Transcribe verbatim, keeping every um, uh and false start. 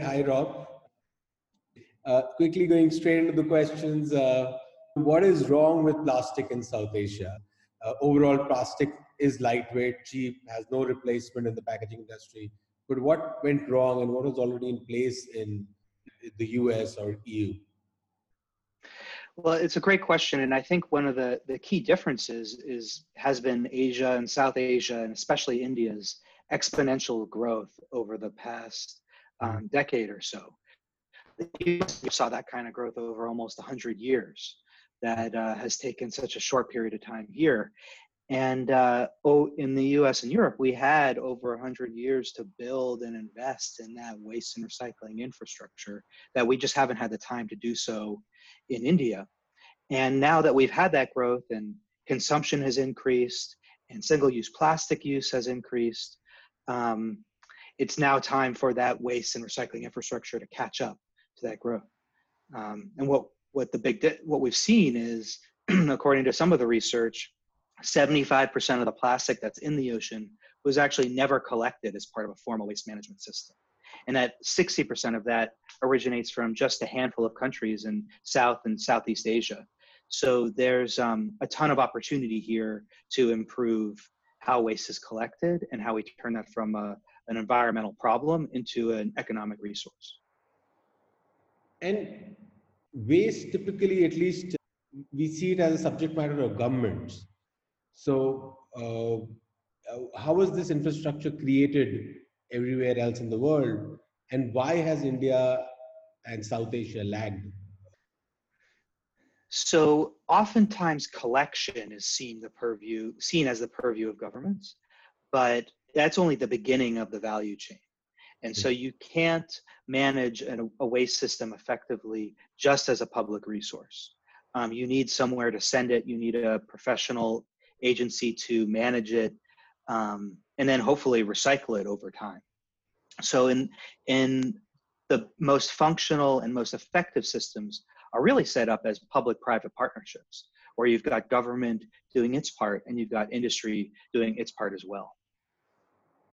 hi, Rob. Uh, quickly going straight into the questions. Uh, what is wrong with plastic in South Asia? Uh, overall, plastic is lightweight, cheap, has no replacement in the packaging industry. But what went wrong and what was already in place in the U S or E U? Well, it's a great question. And I think one of the, the key differences is has been Asia and South Asia, and especially India's exponential growth over the past um, decade or so. You saw that kind of growth over almost one hundred years that uh, has taken such a short period of time here. And uh, oh, in the U S and Europe, we had over one hundred years to build and invest in that waste and recycling infrastructure that we just haven't had the time to do so in India. And now that we've had that growth and consumption has increased and single-use plastic use has increased, um, it's now time for that waste and recycling infrastructure to catch up to that growth. Um, and what, what, the big what we've seen is, according to some of the research, seventy-five percent of the plastic that's in the ocean was actually never collected as part of a formal waste management system. And that sixty percent of that originates from just a handful of countries in South and Southeast Asia. So there's um, a ton of opportunity here to improve how waste is collected and how we turn that from a, an environmental problem into an economic resource. And waste, typically, at least, we see it as a subject matter of governments. So, uh, how was this infrastructure created everywhere else in the world? And why has India and South Asia lagged? So oftentimes collection is seen the purview, seen as the purview of governments, but that's only the beginning of the value chain. And so you can't manage a, a waste system effectively just as a public resource. Um, you need somewhere to send it. You need a professional agency to manage it, um, and then hopefully recycle it over time. So in, in the most functional and most effective systems are really set up as public-private partnerships, where you've got government doing its part and you've got industry doing its part as well.